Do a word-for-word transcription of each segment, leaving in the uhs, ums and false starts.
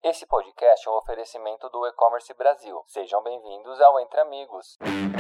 Esse podcast é um oferecimento do E-Commerce Brasil. Sejam bem-vindos ao Entre Amigos.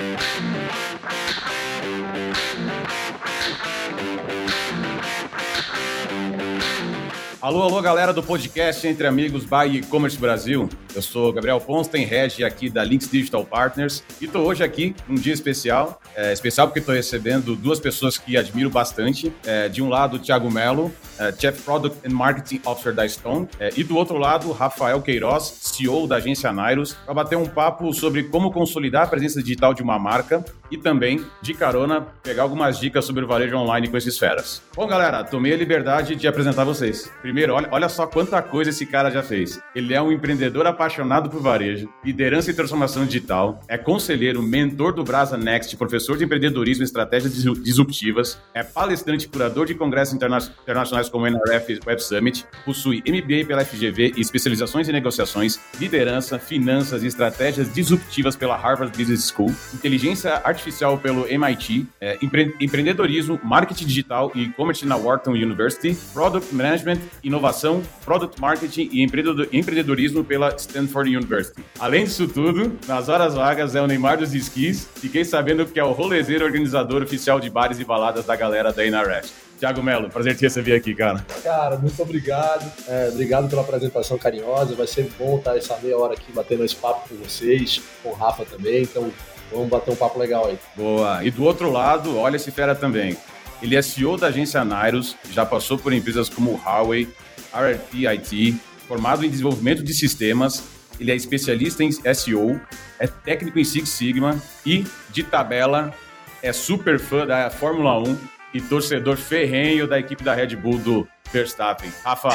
Alô, alô, galera do podcast Entre Amigos by E-Commerce Brasil. Eu sou Gabriel Ponsten, head aqui da Links Digital Partners, e estou hoje aqui num dia especial, é, especial porque estou recebendo duas pessoas que admiro bastante. É, de um lado, o Thiago Mello, é, Chief Product and Marketing Officer da Stone, é, e do outro lado, Rafael Queiroz, C E O da agência Nairos, para bater um papo sobre como consolidar a presença digital de uma marca e também, de carona, pegar algumas dicas sobre o varejo online com esses feras. Bom, galera, tomei a liberdade de apresentar vocês. Primeiro, olha, olha só quanta coisa esse cara já fez. Ele é um empreendedor apaixonado por varejo, liderança e transformação digital, é conselheiro, mentor do Brasa Next, professor de empreendedorismo e estratégias disruptivas, é palestrante e curador de congressos interna- internacionais como o N R F Web Summit, possui M B A pela F G V e especializações em negociações, liderança, finanças e estratégias disruptivas pela Harvard Business School, inteligência artificial pelo M I T, é, empre- empreendedorismo, marketing digital e e-commerce na Wharton University, Product Management, inovação, Product Marketing e empreendedorismo pela Stanford University. Além disso tudo, nas horas vagas é o Neymar dos esquis. Fiquei sabendo que é o rolezeiro organizador oficial de bares e baladas da galera da N R F. Thiago Mello, prazer te receber aqui, cara. Cara, muito obrigado. É, obrigado pela apresentação carinhosa. Vai ser bom estar essa meia hora aqui batendo esse papo com vocês, com o Rafa também. Então, vamos bater um papo legal aí. Boa. E do outro lado, olha esse fera também. Ele é C E O da agência Nairos, já passou por empresas como Huawei, R R T I T, formado em desenvolvimento de sistemas. Ele é especialista em S E O, é técnico em Six Sigma e, de tabela, é super fã da Fórmula um e torcedor ferrenho da equipe da Red Bull do Verstappen. Rafa,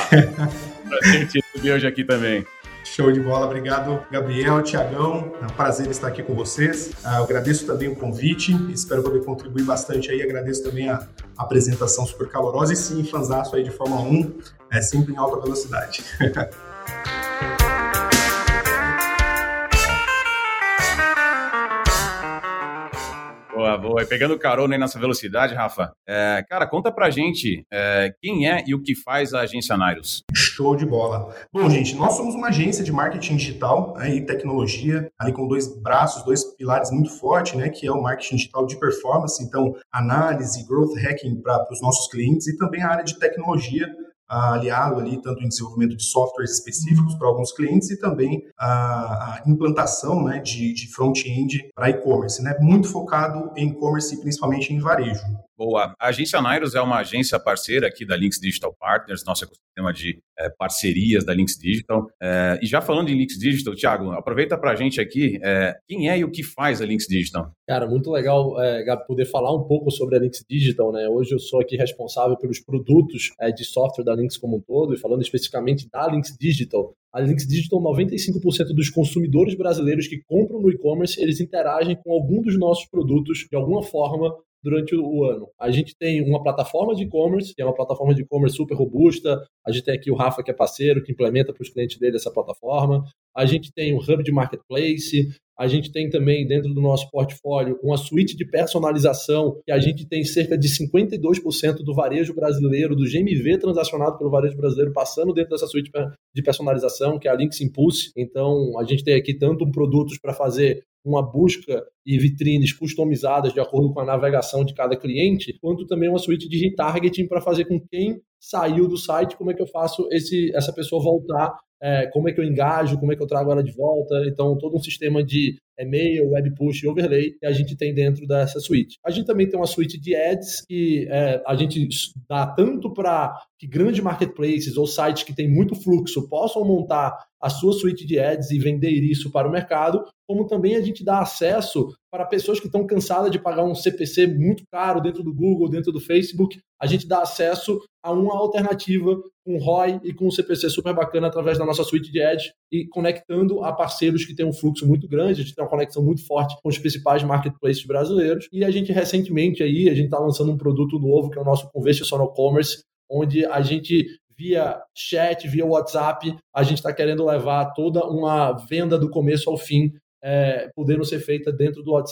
prazer te receber hoje aqui também. Show de bola, obrigado Gabriel, Thiagão, é um prazer estar aqui com vocês. Uh, eu agradeço também o convite, espero poder contribuir bastante aí, agradeço também a, a apresentação super calorosa e sim, fanzaço aí de Fórmula um, é sempre em alta velocidade. Boa, boa. E pegando carona aí nessa velocidade, Rafa, é, cara, conta pra gente é, quem é e o que faz a agência Nairos. Show de bola. Bom, gente, nós somos uma agência de marketing digital, né, e tecnologia, ali com dois braços, dois pilares muito fortes, né, que é o marketing digital de performance, então análise, growth hacking para os nossos clientes e também a área de tecnologia, aliado ali tanto em desenvolvimento de softwares específicos para alguns clientes e também a, a implantação, né, de, de front-end para e-commerce, né, muito focado em e-commerce e principalmente em varejo. Boa. A agência Nairos é uma agência parceira aqui da Links Digital Partners, nosso ecossistema de é, parcerias da Links Digital. É, e já falando em Links Digital, Thiago, aproveita para a gente aqui, é, quem é e o que faz a Links Digital? Cara, muito legal, é, Gabi, poder falar um pouco sobre a Links Digital, né? Hoje eu sou aqui responsável pelos produtos é, de software da Links como um todo, e falando especificamente da Links Digital. A Links Digital, noventa e cinco por cento dos consumidores brasileiros que compram no e-commerce, eles interagem com algum dos nossos produtos de alguma forma durante o ano. A gente tem uma plataforma de e-commerce, que é uma plataforma de e-commerce super robusta. A gente tem aqui o Rafa, que é parceiro, que implementa para os clientes dele essa plataforma. A gente tem um hub de marketplace. A gente tem também, dentro do nosso portfólio, uma suíte de personalização, que a gente tem cerca de cinquenta e dois por cento do varejo brasileiro, do G M V transacionado pelo varejo brasileiro, passando dentro dessa suíte de personalização, que é a Links Impulse. Então, a gente tem aqui tanto produtos para fazer uma busca e vitrines customizadas de acordo com a navegação de cada cliente, quanto também uma suíte de retargeting para fazer com quem saiu do site, como é que eu faço esse, essa pessoa voltar, é, como é que eu engajo, como é que eu trago ela de volta. Então, todo um sistema de e-mail, web push e overlay que a gente tem dentro dessa suíte. A gente também tem uma suíte de ads que é, a gente dá tanto para que grandes marketplaces ou sites que têm muito fluxo possam montar a sua suíte de ads e vender isso para o mercado, como também a gente dá acesso para pessoas que estão cansadas de pagar um C P C muito caro dentro do Google, dentro do Facebook. A gente dá acesso a uma alternativa com R O I e com um C P C super bacana através da nossa suíte de ads e conectando a parceiros que têm um fluxo muito grande. A gente tem uma conexão muito forte com os principais marketplaces brasileiros. E a gente recentemente aí, a gente está lançando um produto novo que é o nosso Conversational Commerce, onde a gente via chat, via WhatsApp, a gente está querendo levar toda uma venda do começo ao fim, é, podendo ser feita dentro do WhatsApp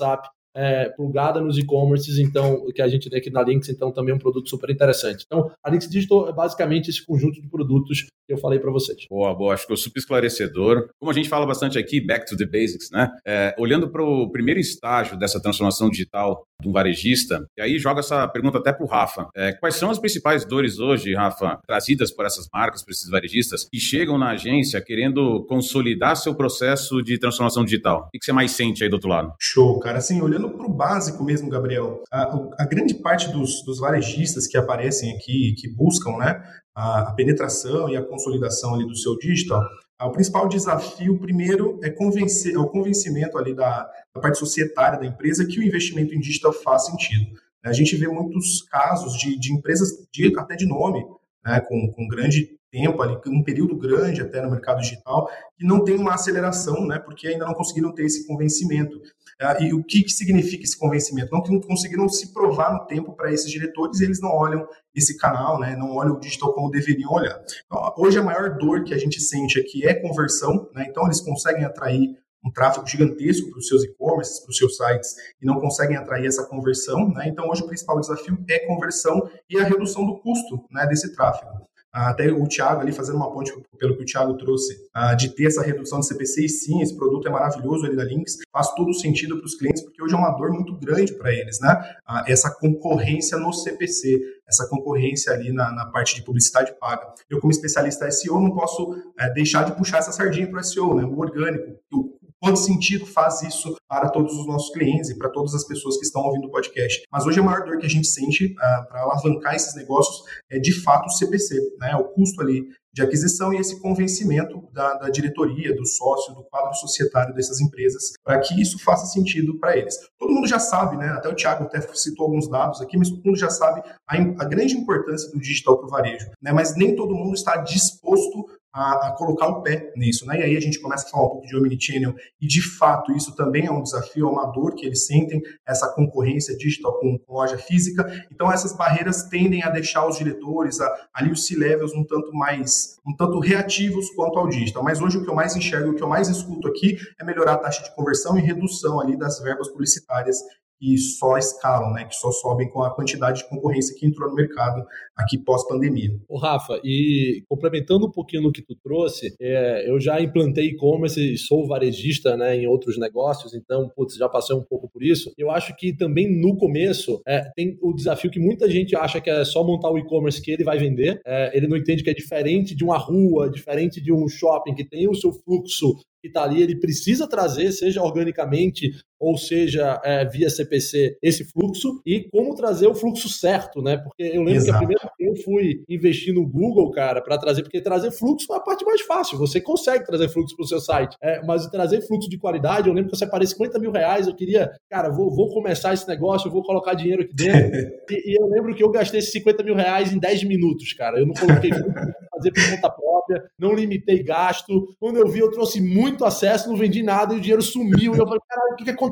é, plugada nos e-commerces, então, que a gente tem aqui na Lynx, então também é um produto super interessante. Então, a Lynx Digital é basicamente esse conjunto de produtos que eu falei para vocês. Boa, boa, acho que foi super esclarecedor. Como a gente fala bastante aqui, back to the basics, né? É, olhando para o primeiro estágio dessa transformação digital de um varejista, e aí joga essa pergunta até para o Rafa. É, quais são as principais dores hoje, Rafa, trazidas por essas marcas, por esses varejistas, que chegam na agência querendo consolidar seu processo de transformação digital? O que você mais sente aí do outro lado? Show, cara. Assim, olhando para o básico mesmo, Gabriel, a, a grande parte dos, dos varejistas que aparecem aqui, que buscam, né, a, a penetração e a consolidação ali do seu digital, a, o principal desafio, primeiro, é, convencer, é o convencimento ali da, da parte societária da empresa que o investimento em digital faz sentido. A gente vê muitos casos de, de empresas, de, até de nome, né, com, com grande tempo ali, um período grande até no mercado digital, que não tem uma aceleração, né, porque ainda não conseguiram ter esse convencimento. Uh, e o que, que significa esse convencimento? Não, não conseguiram se provar no tempo para esses diretores, e eles não olham esse canal, né, não olham o digital como deveriam olhar. Então, hoje a maior dor que a gente sente aqui é conversão, né, então eles conseguem atrair um tráfego gigantesco para os seus e-commerces, para os seus sites, e não conseguem atrair essa conversão, né? Então hoje o principal desafio é conversão e a redução do custo, né, desse tráfego. Até o Thiago ali fazendo uma ponte pelo que o Thiago trouxe, de ter essa redução de C P C, e sim, esse produto é maravilhoso ali da Lynx, faz todo sentido para os clientes, porque hoje é uma dor muito grande para eles, né? Essa concorrência no C P C, essa concorrência ali na, na parte de publicidade paga. Eu, como especialista S E O, não posso é, deixar de puxar essa sardinha para o S E O, né? O orgânico, o quanto sentido faz isso para todos os nossos clientes e para todas as pessoas que estão ouvindo o podcast. Mas hoje a maior dor que a gente sente uh, para alavancar esses negócios é, de fato, o C P C, né? O custo ali de aquisição e esse convencimento da, da diretoria, do sócio, do quadro societário dessas empresas, para que isso faça sentido para eles. Todo mundo já sabe, né? Até o Thiago até citou alguns dados aqui, mas todo mundo já sabe a, a grande importância do digital para o varejo, né? Mas nem todo mundo está disposto A, a colocar o pé nisso, né? E aí a gente começa a falar um pouco de omnichannel, e de fato isso também é um desafio, é uma dor que eles sentem, essa concorrência digital com, com loja física. Então essas barreiras tendem a deixar os diretores, a, ali os C-levels um tanto mais, um tanto reativos quanto ao digital. Mas hoje o que eu mais enxergo, o que eu mais escuto aqui é melhorar a taxa de conversão e redução ali das verbas publicitárias que só escalam, né, que só sobem com a quantidade de concorrência que entrou no mercado aqui pós-pandemia. Ô Rafa, e complementando um pouquinho no que tu trouxe, é, eu já implantei e-commerce e sou varejista, né, em outros negócios, então, putz, já passei um pouco por isso. Eu acho que também no começo é, tem o desafio que muita gente acha que é só montar o e-commerce que ele vai vender, é, ele não entende que é diferente de uma rua, diferente de um shopping que tem o seu fluxo que está ali, ele precisa trazer, seja organicamente ou seja é, via C P C, esse fluxo, e como trazer o fluxo certo, né? Porque eu lembro Exato. que a primeira vez que eu fui investir no Google, cara, para trazer, porque trazer fluxo é a parte mais fácil, você consegue trazer fluxo para o seu site, é, mas trazer fluxo de qualidade, eu lembro que eu separei cinquenta mil reais, eu queria, cara, vou, vou começar esse negócio, eu vou colocar dinheiro aqui dentro, e, e eu lembro que eu gastei esses cinquenta mil reais em dez minutos, cara, eu não coloquei fluxo para fazer por conta própria, não limitei gasto, quando eu vi eu trouxe muito acesso, não vendi nada e o dinheiro sumiu, e eu falei, caralho, o que, que aconteceu?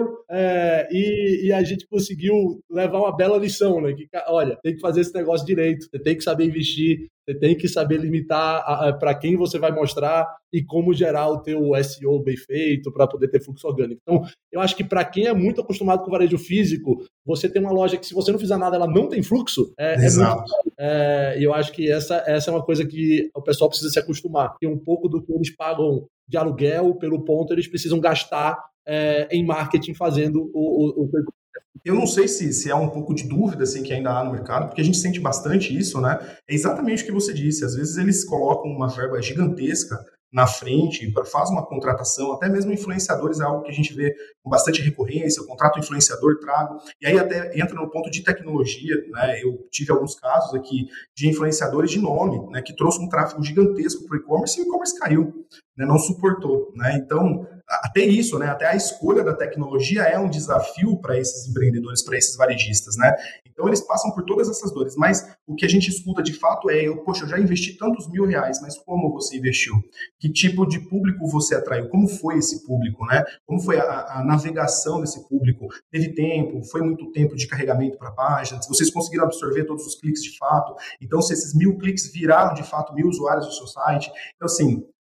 É, e, e a gente conseguiu levar uma bela lição, né? Que, olha, tem que fazer esse negócio direito, você tem que saber investir, você tem que saber limitar para quem você vai mostrar e como gerar o teu S E O bem feito para poder ter fluxo orgânico. Então, eu acho que para quem é muito acostumado com o varejo físico, você tem uma loja que se você não fizer nada, ela não tem fluxo, é, Exato. é muito... É, e eu acho que essa, essa é uma coisa que o pessoal precisa se acostumar, que um pouco do que eles pagam de aluguel, pelo ponto, eles precisam gastar é, em marketing fazendo o, o, o... Eu não sei se, se é um pouco de dúvida assim, que ainda há no mercado, porque a gente sente bastante isso, né? É exatamente o que você disse. Às vezes eles colocam uma verba gigantesca na frente, faz uma contratação, até mesmo influenciadores é algo que a gente vê com bastante recorrência, eu contrato um influenciador, trago, e aí até entra no ponto de tecnologia, né? Eu tive alguns casos aqui de influenciadores de nome, né, que trouxe um tráfego gigantesco para o e-commerce e o e-commerce caiu, né, não suportou, né? Então, até isso, né, até a escolha da tecnologia é um desafio para esses empreendedores, para esses varejistas, né? Então, eles passam por todas essas dores, mas o que a gente escuta de fato é, eu, poxa, eu já investi tantos mil reais, mas como você investiu? Que tipo de público você atraiu? Como foi esse público, né? Como foi a, a navegação desse público? Teve tempo? Foi muito tempo de carregamento para a página? Se vocês conseguiram absorver todos os cliques de fato? Então, se esses mil cliques viraram de fato mil usuários do seu site? Então, assim,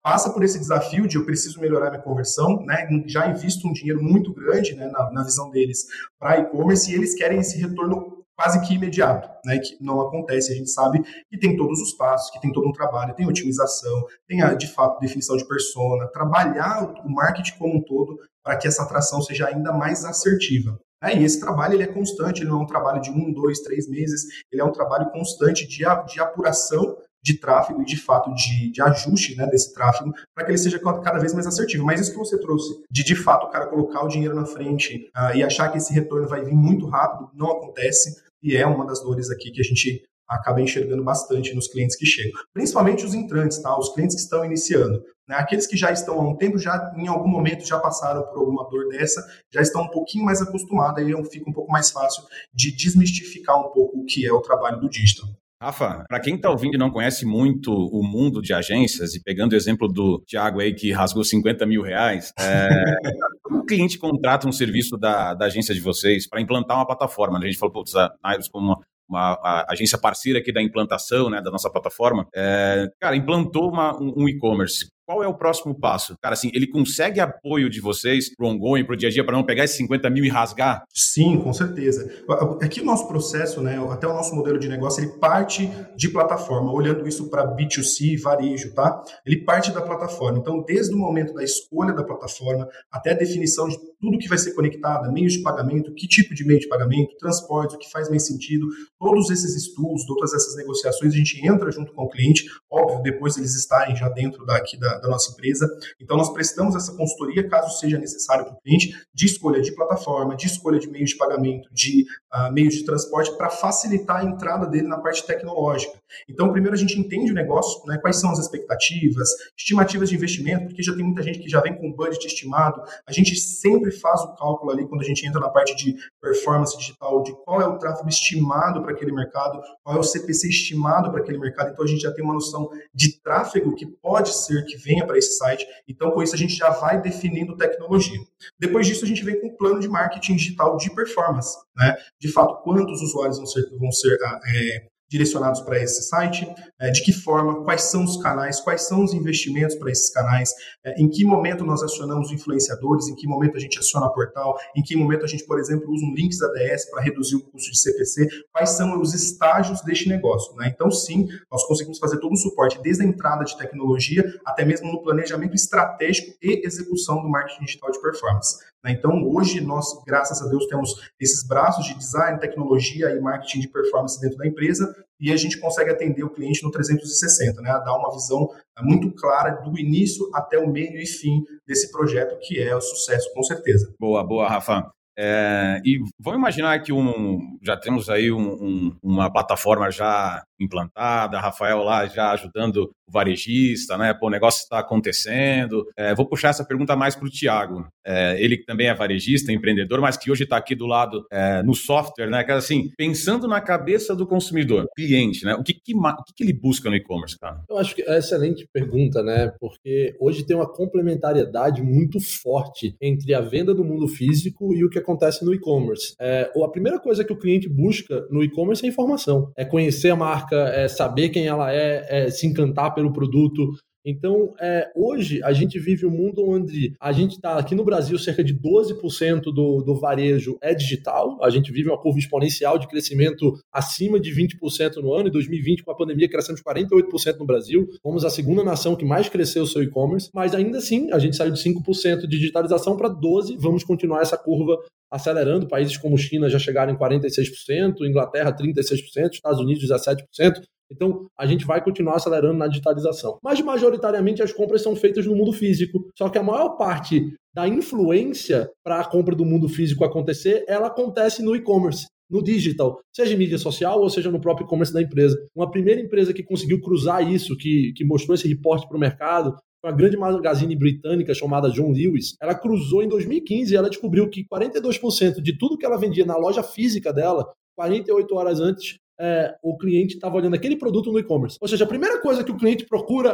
passa por esse desafio de eu preciso melhorar minha conversão, né? Já invisto um dinheiro muito grande, né, na, na visão deles para e-commerce, e eles querem esse retorno quase que imediato, né, que não acontece. A gente sabe que tem todos os passos, que tem todo um trabalho, tem otimização, tem a, de fato, definição de persona, trabalhar o marketing como um todo para que essa atração seja ainda mais assertiva. É, e esse trabalho ele é constante, ele não é um trabalho de um, dois, três meses, ele é um trabalho constante de, de apuração de tráfego e, de fato, de, de ajuste, né, desse tráfego para que ele seja cada vez mais assertivo. Mas isso que você trouxe, de, de fato, o cara colocar o dinheiro na frente uh, e achar que esse retorno vai vir muito rápido, não acontece, e é uma das dores aqui que a gente acaba enxergando bastante nos clientes que chegam. Principalmente os entrantes, tá? Os clientes que estão iniciando. Né? Aqueles que já estão há um tempo, já em algum momento já passaram por alguma dor dessa, já estão um pouquinho mais acostumados, aí fica um pouco mais fácil de desmistificar um pouco o que é o trabalho do digital. Rafa, para quem está ouvindo e não conhece muito o mundo de agências, e pegando o exemplo do Thiago aí que rasgou cinquenta mil reais, é, como o cliente contrata um serviço da, da agência de vocês para implantar uma plataforma? A gente falou, putz, a Nairos como uma, uma agência parceira aqui da implantação, né, da nossa plataforma, é, cara, implantou uma, um, um e-commerce. Qual é o próximo passo? Cara, assim, ele consegue apoio de vocês pro ongoing, pro dia a dia, para não pegar esses cinquenta mil e rasgar? Sim, com certeza. Aqui o nosso processo, né, até o nosso modelo de negócio, ele parte de plataforma, olhando isso para B dois C, varejo, tá? Ele parte da plataforma. Então, desde o momento da escolha da plataforma até a definição de tudo que vai ser conectado, meios de pagamento, que tipo de meio de pagamento, transporte, o que faz mais sentido, todos esses estudos, todas essas negociações, a gente entra junto com o cliente, óbvio, depois eles estarem já dentro daqui da da nossa empresa. Então, nós prestamos essa consultoria, caso seja necessário para o cliente, de escolha de plataforma, de escolha de meios de pagamento, de uh, meios de transporte, para facilitar a entrada dele na parte tecnológica. Então, primeiro a gente entende o negócio, né, quais são as expectativas, estimativas de investimento, porque já tem muita gente que já vem com budget estimado. A gente sempre faz o cálculo ali, quando a gente entra na parte de performance digital, de qual é o tráfego estimado para aquele mercado, qual é o C P C estimado para aquele mercado. Então, a gente já tem uma noção de tráfego que pode ser que venha para esse site. Então, com isso, a gente já vai definindo tecnologia. Depois disso, a gente vem com um plano de marketing digital de performance, né? De fato, quantos usuários vão ser, vão ser é, direcionados para esse site, é, de que forma, quais são os canais, quais são os investimentos para esses canais, é, em que momento nós acionamos influenciadores, em que momento a gente aciona portal, em que momento a gente, por exemplo, usa um links A D S para reduzir o custo de C P C, quais são os estágios deste negócio, né? Então, sim, nós conseguimos fazer todo o suporte, desde a entrada de tecnologia, até mesmo no planejamento estratégico e execução do marketing digital de performance. Né? Então, hoje, nós, graças a Deus, temos esses braços de design, tecnologia e marketing de performance dentro da empresa, e a gente consegue atender o cliente no trezentos e sessenta, né? Dar uma visão muito clara do início até o meio e fim desse projeto, que é o sucesso, com certeza. Boa, boa, Rafa. É, e vamos imaginar que um, já temos aí um, um, uma plataforma já implantada, Rafael lá já ajudando o varejista, né? Pô, o negócio está acontecendo. É, vou puxar essa pergunta mais para o Thiago. É, ele que também é varejista, empreendedor, mas que hoje está aqui do lado é, no software, né? Que assim, pensando na cabeça do consumidor, cliente, né? O que, que, o que, que ele busca no e-commerce, cara? Eu acho que é uma excelente pergunta, né? Porque hoje tem uma complementariedade muito forte entre a venda do mundo físico e o que acontece no e-commerce. É, a primeira coisa que o cliente busca no e-commerce é informação. É conhecer a marca, é saber quem ela é, é se encantar pelo produto. Então, é, hoje, a gente vive um mundo onde a gente está, aqui no Brasil, cerca de doze por cento do, do varejo é digital. A gente vive uma curva exponencial de crescimento acima de vinte por cento no ano. Em dois mil e vinte, com a pandemia, crescemos quarenta e oito por cento no Brasil. Fomos a segunda nação que mais cresceu o seu e-commerce. Mas, ainda assim, a gente saiu de cinco por cento de digitalização para doze por cento. Vamos continuar essa curva acelerando. Países como China já chegaram em quarenta e seis por cento, Inglaterra trinta e seis por cento, Estados Unidos dezessete por cento. Então, a gente vai continuar acelerando na digitalização. Mas, majoritariamente, as compras são feitas no mundo físico. Só que a maior parte da influência para a compra do mundo físico acontecer, ela acontece no e-commerce, no digital, seja em mídia social ou seja no próprio e-commerce da empresa. Uma primeira empresa que conseguiu cruzar isso, que, que mostrou esse reporte para o mercado, uma grande magazine britânica chamada John Lewis, ela cruzou em dois mil e quinze e ela descobriu que quarenta e dois por cento de tudo que ela vendia na loja física dela, quarenta e oito horas antes, É, o cliente estava olhando aquele produto no e-commerce. Ou seja, a primeira coisa que o cliente procura é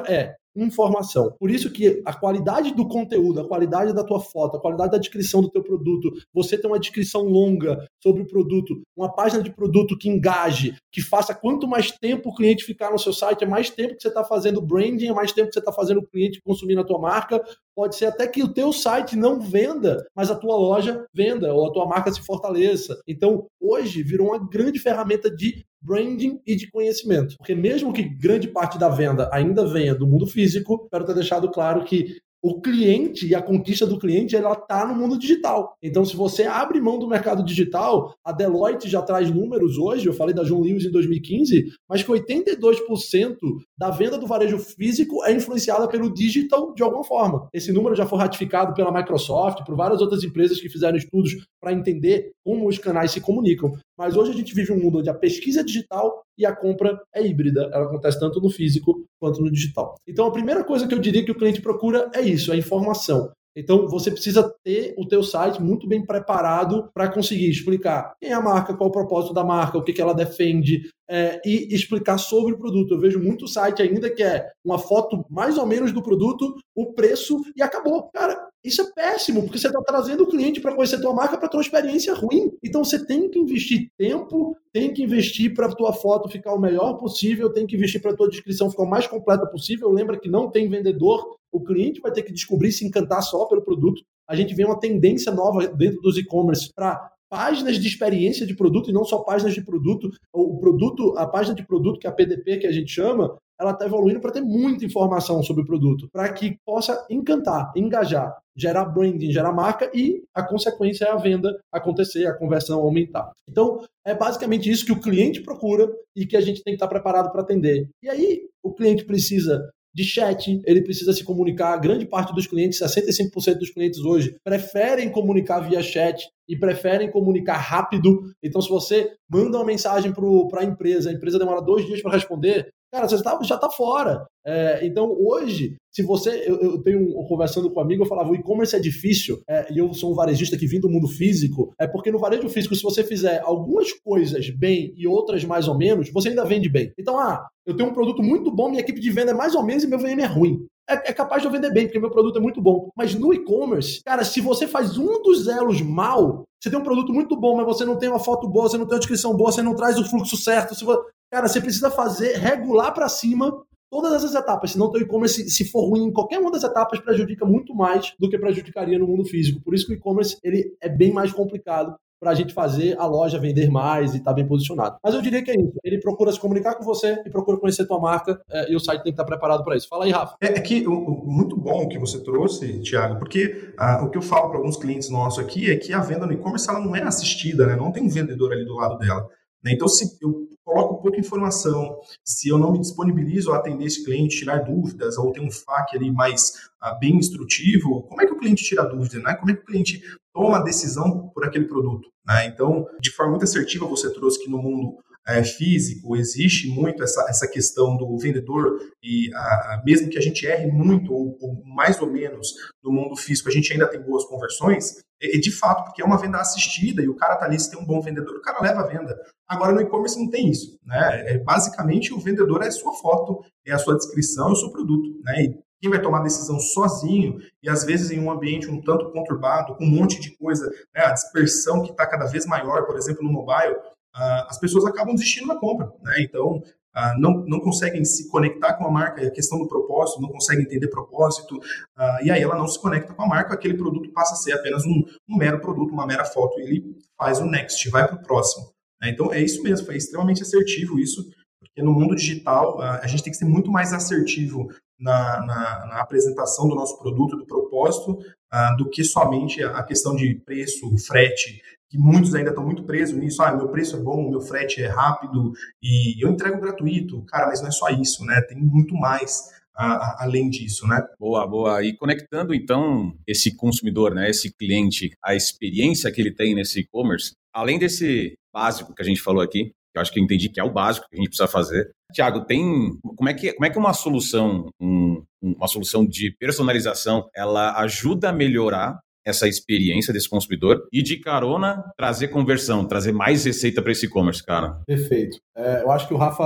informação. Por isso que a qualidade do conteúdo, a qualidade da tua foto, a qualidade da descrição do teu produto, você ter uma descrição longa sobre o produto, uma página de produto que engaje, que faça quanto mais tempo o cliente ficar no seu site, é mais tempo que você está fazendo branding, é mais tempo que você está fazendo o cliente consumir na tua marca. Pode ser até que o teu site não venda, mas a tua loja venda, ou a tua marca se fortaleça. Então, hoje, virou uma grande ferramenta de branding e de conhecimento. Porque mesmo que grande parte da venda ainda venha do mundo físico, quero ter deixado claro que o cliente e a conquista do cliente, ela está no mundo digital. Então, se você abre mão do mercado digital, a Deloitte já traz números hoje, eu falei da John Lewis em dois mil e quinze, mas que oitenta e dois por cento da venda do varejo físico é influenciada pelo digital de alguma forma. Esse número já foi ratificado pela Microsoft, por várias outras empresas que fizeram estudos para entender como os canais se comunicam. Mas hoje a gente vive um mundo onde a pesquisa é digital e a compra é híbrida. Ela acontece tanto no físico quanto no digital. Então, a primeira coisa que eu diria que o cliente procura é isso, é informação. Então, você precisa ter o teu site muito bem preparado para conseguir explicar quem é a marca, qual é o propósito da marca, o que, que ela defende, é, e explicar sobre o produto. Eu vejo muito site ainda que é uma foto mais ou menos do produto, o preço e acabou. Cara, isso é péssimo, porque você está trazendo o cliente para conhecer a tua marca para ter uma experiência ruim. Então, você tem que investir tempo, tem que investir para a tua foto ficar o melhor possível, tem que investir para a tua descrição ficar o mais completa possível. Lembra que não tem vendedor, o cliente vai ter que descobrir, se encantar só pelo produto. A gente vê uma tendência nova dentro dos e-commerce para páginas de experiência de produto e não só páginas de produto. O produto, a página de produto, que é a P D P que a gente chama, ela está evoluindo para ter muita informação sobre o produto, para que possa encantar, engajar, gerar branding, gerar marca e a consequência é a venda acontecer, a conversão aumentar. Então, é basicamente isso que o cliente procura e que a gente tem que estar preparado para atender. E aí, o cliente precisa de chat, ele precisa se comunicar. Grande parte dos clientes, sessenta e cinco por cento dos clientes hoje, preferem comunicar via chat e preferem comunicar rápido. Então, se você manda uma mensagem para a empresa, a empresa demora dois dias para responder, cara, você tá, já está fora. É, então, hoje, se você... Eu, eu tenho, um, conversando com um amigo, eu falava, o e-commerce é difícil, é, e eu sou um varejista que vim do mundo físico, é porque no varejo físico, se você fizer algumas coisas bem e outras mais ou menos, você ainda vende bem. Então, ah, eu tenho um produto muito bom, minha equipe de venda é mais ou menos e meu V M é ruim. É, é capaz de eu vender bem, porque meu produto é muito bom. Mas no e-commerce, cara, se você faz um dos elos mal, você tem um produto muito bom, mas você não tem uma foto boa, você não tem uma descrição boa, você não traz o fluxo certo, se você... Cara, você precisa fazer, regular para cima todas essas etapas, senão o teu e-commerce, se for ruim em qualquer uma das etapas, prejudica muito mais do que prejudicaria no mundo físico. Por isso que o e-commerce ele é bem mais complicado para a gente fazer a loja vender mais e estar tá bem posicionado. Mas eu diria que é isso. Ele procura se comunicar com você e procura conhecer tua marca é, e o site tem que estar preparado para isso. Fala aí, Rafa. É, é que o, o, muito bom o que você trouxe, Thiago, porque ah, o que eu falo para alguns clientes nossos aqui é que a venda no e-commerce ela não é assistida, né? Não tem um vendedor ali do lado dela. Né? Então, se eu coloco pouca informação, se eu não me disponibilizo a atender esse cliente, tirar dúvidas, ou ter um F A Q ali mais ah, bem instrutivo, como é que o cliente tira dúvida? Né? Como é que o cliente toma a decisão por aquele produto? Né? Então, de forma muito assertiva, você trouxe que no mundo é, físico existe muito essa, essa questão do vendedor e a, mesmo que a gente erre muito, ou, ou mais ou menos no mundo físico, a gente ainda tem boas conversões, e de fato, porque é uma venda assistida e o cara tá ali, se tem um bom vendedor, o cara leva a venda. Agora, no e-commerce não tem isso, né? É, basicamente, o vendedor é a sua foto, é a sua descrição, é o seu produto, né? E quem vai tomar a decisão sozinho, e às vezes em um ambiente um tanto conturbado, com um monte de coisa, né? A dispersão que está cada vez maior, por exemplo, no mobile, uh, as pessoas acabam desistindo da compra, né? Então, Uh, não, não conseguem se conectar com a marca, é a questão do propósito, não conseguem entender propósito, uh, e aí ela não se conecta com a marca, aquele produto passa a ser apenas um, um mero produto, uma mera foto, e ele faz o next, vai para o próximo. Né? Então é isso mesmo, foi extremamente assertivo isso, porque no mundo digital uh, a gente tem que ser muito mais assertivo na, na, na apresentação do nosso produto, do propósito, uh, do que somente a, a questão de preço, frete, que muitos ainda estão muito presos nisso, ah, meu preço é bom, meu frete é rápido e eu entrego gratuito. Cara, mas não é só isso, né? Tem muito mais a, a, além disso, né? Boa, boa. E conectando, então, esse consumidor, né, esse cliente, a experiência que ele tem nesse e-commerce, além desse básico que a gente falou aqui, que eu acho que eu entendi que é o básico que a gente precisa fazer. Thiago, tem como é que, como é que uma solução, um, uma solução de personalização, ela ajuda a melhorar essa experiência desse consumidor e de carona trazer conversão, trazer mais receita para esse e-commerce, cara? Perfeito. É, eu acho que o Rafa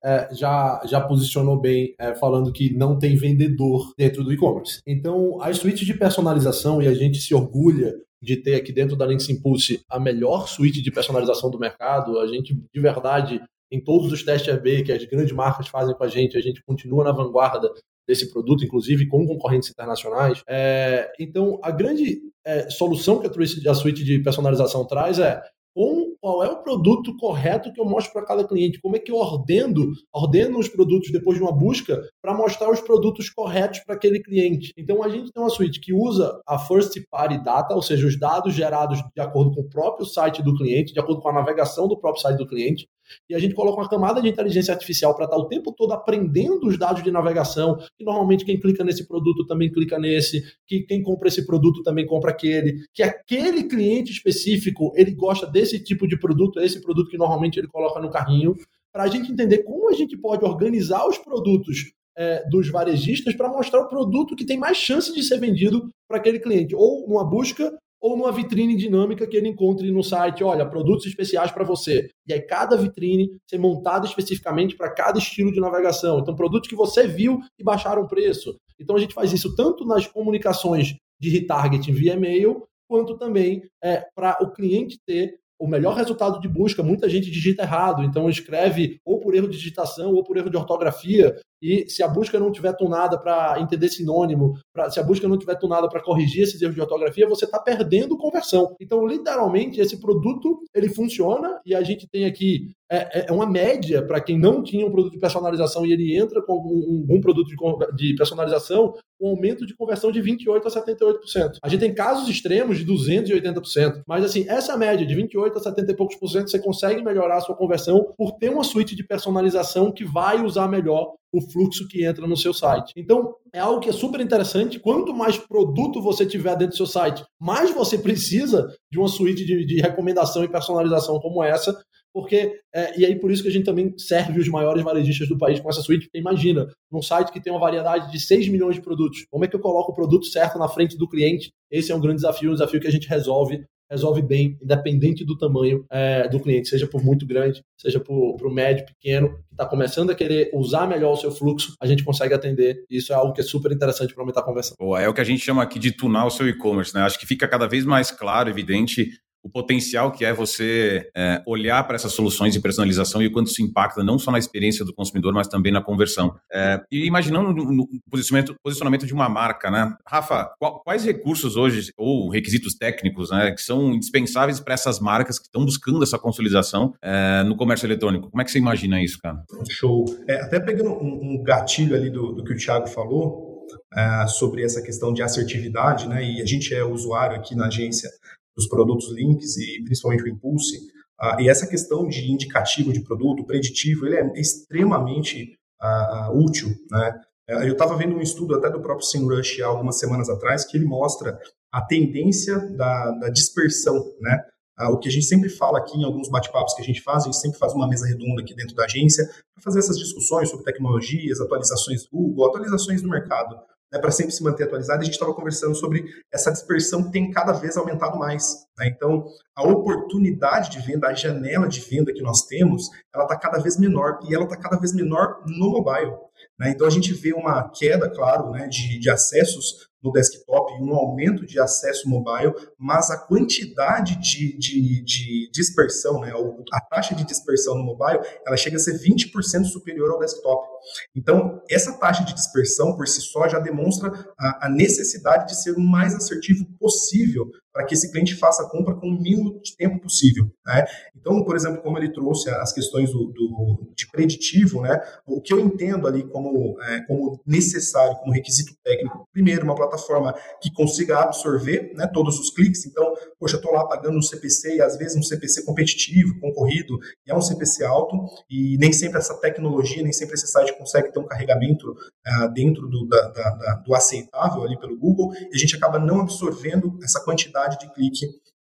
é, já, já posicionou bem, é, falando que não tem vendedor dentro do e-commerce. Então, as suítes de personalização, e a gente se orgulha de ter aqui dentro da Lynx Impulse a melhor suíte de personalização do mercado. A gente, de verdade, em todos os testes A B que as grandes marcas fazem com a gente, a gente continua na vanguarda desse produto, inclusive com concorrentes internacionais. É, então, a grande é, solução que a suíte de personalização traz é com qual é o produto correto que eu mostro para cada cliente, como é que eu ordeno, ordeno os produtos depois de uma busca para mostrar os produtos corretos para aquele cliente. Então, a gente tem uma suíte que usa a First Party Data, ou seja, os dados gerados de acordo com o próprio site do cliente, de acordo com a navegação do próprio site do cliente, e a gente coloca uma camada de inteligência artificial para estar o tempo todo aprendendo os dados de navegação, que normalmente quem clica nesse produto também clica nesse, que quem compra esse produto também compra aquele, que aquele cliente específico, ele gosta desse tipo de produto, esse produto que normalmente ele coloca no carrinho, para a gente entender como a gente pode organizar os produtos é, dos varejistas para mostrar o produto que tem mais chance de ser vendido para aquele cliente, ou numa busca, ou numa vitrine dinâmica que ele encontre no site, olha, produtos especiais para você. E aí cada vitrine ser montada especificamente para cada estilo de navegação. Então, produtos que você viu e baixaram o preço. Então, a gente faz isso tanto nas comunicações de retargeting via e-mail, quanto também é, para o cliente ter o melhor resultado de busca. Muita gente digita errado, então escreve ou por erro de digitação ou por erro de ortografia, e se a busca não tiver tunada para entender sinônimo, pra, se a busca não tiver tunada para corrigir esses erros de ortografia, você está perdendo conversão. Então, literalmente, esse produto, ele funciona, e a gente tem aqui é, é uma média para quem não tinha um produto de personalização e ele entra com um, um produto de, de personalização, um aumento de conversão de vinte e oito por cento a setenta e oito por cento. A gente tem casos extremos de duzentos e oitenta por cento, mas assim, essa média de vinte e oito por cento a setenta e poucos por cento, você consegue melhorar a sua conversão por ter uma suíte de personalização que vai usar melhor o fluxo que entra no seu site. Então, é algo que é super interessante. Quanto mais produto você tiver dentro do seu site, mais você precisa de uma suíte de, de recomendação e personalização como essa, porque, é, e aí por isso que a gente também serve os maiores varejistas do país com essa suíte, porque imagina, num site que tem uma variedade de seis milhões de produtos, como é que eu coloco o produto certo na frente do cliente? Esse é um grande desafio, um desafio que a gente resolve resolve bem, independente do tamanho é, do cliente, seja por muito grande, seja por, por médio, pequeno, que está começando a querer usar melhor o seu fluxo, a gente consegue atender. E isso é algo que é super interessante para aumentar a conversão. Boa, é o que a gente chama aqui de tunar o seu e-commerce, né? Acho que fica cada vez mais claro, evidente, o potencial que é você é, olhar para essas soluções de personalização e o quanto isso impacta não só na experiência do consumidor, mas também na conversão. É, e imaginando no posicionamento, posicionamento de uma marca, né? Rafa, qual, quais recursos hoje, ou requisitos técnicos, né, que são indispensáveis para essas marcas que estão buscando essa consolidação é, no comércio eletrônico? Como é que você imagina isso, cara? Show. É, até pegando um, um gatilho ali do, do que o Thiago falou, é, sobre essa questão de assertividade, né? E a gente é usuário aqui na agência dos produtos Lynx e principalmente o Impulse, uh, e essa questão de indicativo de produto, preditivo, ele é extremamente uh, uh, útil, né? Eu estava vendo um estudo até do próprio SEMrush há algumas semanas atrás, que ele mostra a tendência da, da dispersão, né? Uh, o que a gente sempre fala aqui em alguns bate-papos que a gente faz, a gente sempre faz uma mesa redonda aqui dentro da agência para fazer essas discussões sobre tecnologias, atualizações do Google, atualizações do mercado, né, para sempre se manter atualizado. A gente estava conversando sobre essa dispersão que tem cada vez aumentado mais, né? Então, a oportunidade de venda, a janela de venda que nós temos, ela está cada vez menor, e ela está cada vez menor no mobile, né? Então, a gente vê uma queda, claro, né, de, de acessos no desktop e um aumento de acesso mobile, mas a quantidade de, de, de dispersão, né, a taxa de dispersão no mobile, ela chega a ser vinte por cento superior ao desktop. Então, essa taxa de dispersão, por si só, já demonstra a, a necessidade de ser o mais assertivo possível para que esse cliente faça a compra com o mínimo de tempo possível, né? Então, por exemplo, como ele trouxe as questões do, do, de preditivo, né, o que eu entendo ali como, é, como necessário, como requisito técnico, primeiro, uma plataforma que consiga absorver, né, todos os cliques. Então, poxa, eu estou lá pagando um C P C, e às vezes um C P C competitivo, concorrido, e é um C P C alto, e nem sempre essa tecnologia, nem sempre esse site consegue ter um carregamento uh, dentro do, da, da, da, do aceitável ali pelo Google, e a gente acaba não absorvendo essa quantidade de clique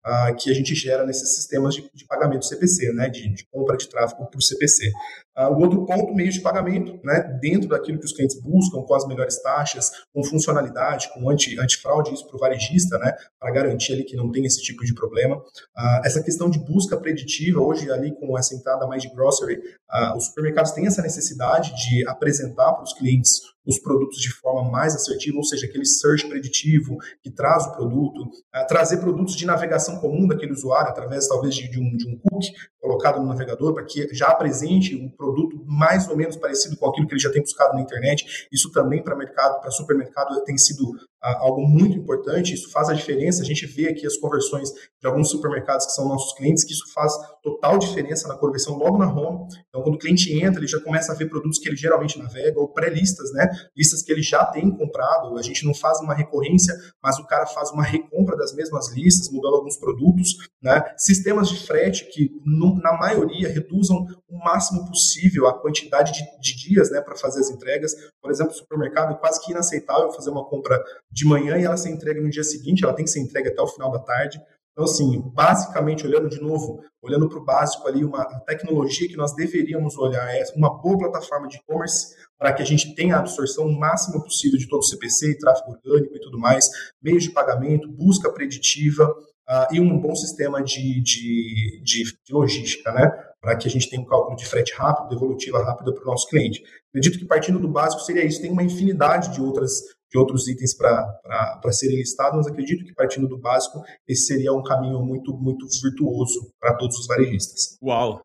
uh, que a gente gera nesses sistemas de, de pagamento C P C, né, de, de compra de tráfego por C P C. Uh, o outro ponto, meio de pagamento, né, dentro daquilo que os clientes buscam, com as melhores taxas, com funcionalidade, com anti, antifraude, isso para o varejista, né, para garantir ali que não tem esse tipo de problema. Uh, essa questão de busca preditiva, hoje ali com essa entrada mais de grocery, uh, os supermercados têm essa necessidade de apresentar para os clientes os produtos de forma mais assertiva, ou seja, aquele search preditivo que traz o produto, uh, trazer produtos de navegação comum daquele usuário, através talvez de, de, um, de um cookie colocado no navegador, para que já apresente um produto mais ou menos parecido com aquilo que ele já tem buscado na internet. Isso também para mercado, para supermercado tem sido uh, algo muito importante, isso faz a diferença. A gente vê aqui as conversões de alguns supermercados que são nossos clientes, que isso faz total diferença na conversão logo na home. Então, quando o cliente entra, ele já começa a ver produtos que ele geralmente navega, ou pré-listas, né? Listas que ele já tem comprado. A gente não faz uma recorrência, mas o cara faz uma recompra das mesmas listas, mudando alguns produtos, né? Sistemas de frete que, no, na maioria, reduzam o máximo possível a quantidade de, de dias, né, para fazer as entregas. Por exemplo, o supermercado é quase que inaceitável fazer uma compra de manhã e ela ser entregue no dia seguinte, ela tem que ser entregue até o final da tarde. Então, assim, basicamente, olhando de novo, olhando para o básico ali, uma tecnologia que nós deveríamos olhar é uma boa plataforma de e-commerce para que a gente tenha a absorção máxima possível de todo o C P C, tráfego orgânico e tudo mais, meios de pagamento, busca preditiva uh, e um bom sistema de, de, de, de logística, né? Para que a gente tenha um cálculo de frete rápido, devolutiva rápida para o nosso cliente. Acredito que partindo do básico seria isso. Tem uma infinidade de outras de outros itens para serem listados, mas acredito que partindo do básico, esse seria um caminho muito, muito virtuoso para todos os varejistas. Uau!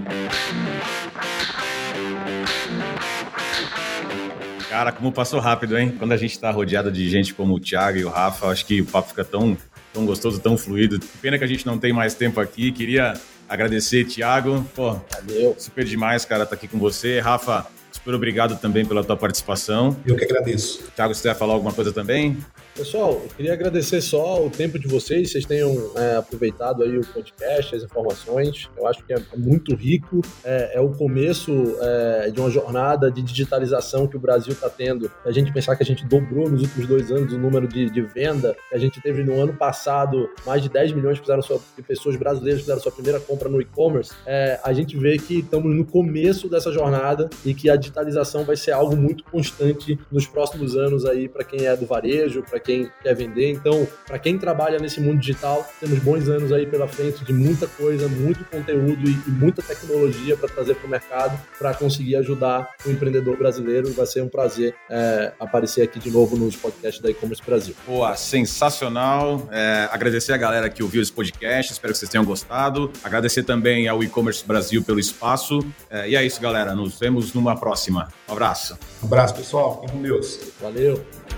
Cara, como passou rápido, hein? Quando a gente está rodeado de gente como o Thiago e o Rafa, acho que o papo fica tão, tão gostoso, tão fluido. Pena que a gente não tem mais tempo aqui. Queria agradecer, Thiago. Pô, valeu. Super demais, cara, estar tá aqui com você. Rafa, super obrigado também pela tua participação. Eu que agradeço. Thiago, você vai falar alguma coisa também? Pessoal, eu queria agradecer só o tempo de vocês, vocês tenham é, aproveitado aí o podcast, as informações. Eu acho que é muito rico, é, é o começo é, de uma jornada de digitalização que o Brasil está tendo. A gente pensar que a gente dobrou nos últimos dois anos o número de, de venda, que a gente teve no ano passado mais de dez milhões que fizeram sua, de pessoas brasileiras que fizeram sua primeira compra no e-commerce, é, a gente vê que estamos no começo dessa jornada e que a digitalização vai ser algo muito constante nos próximos anos aí para quem é do varejo, para quem quer vender. Então, para quem trabalha nesse mundo digital, temos bons anos aí pela frente de muita coisa, muito conteúdo e, e muita tecnologia para trazer para o mercado para conseguir ajudar o empreendedor brasileiro. Vai ser um prazer é, aparecer aqui de novo nos podcasts da E-Commerce Brasil. Boa, sensacional. É, agradecer a galera que ouviu esse podcast, espero que vocês tenham gostado. Agradecer também ao E-Commerce Brasil pelo espaço. É, e é isso, galera. Nos vemos numa próxima. Um abraço. Um abraço, pessoal. Fiquem com Deus. Valeu.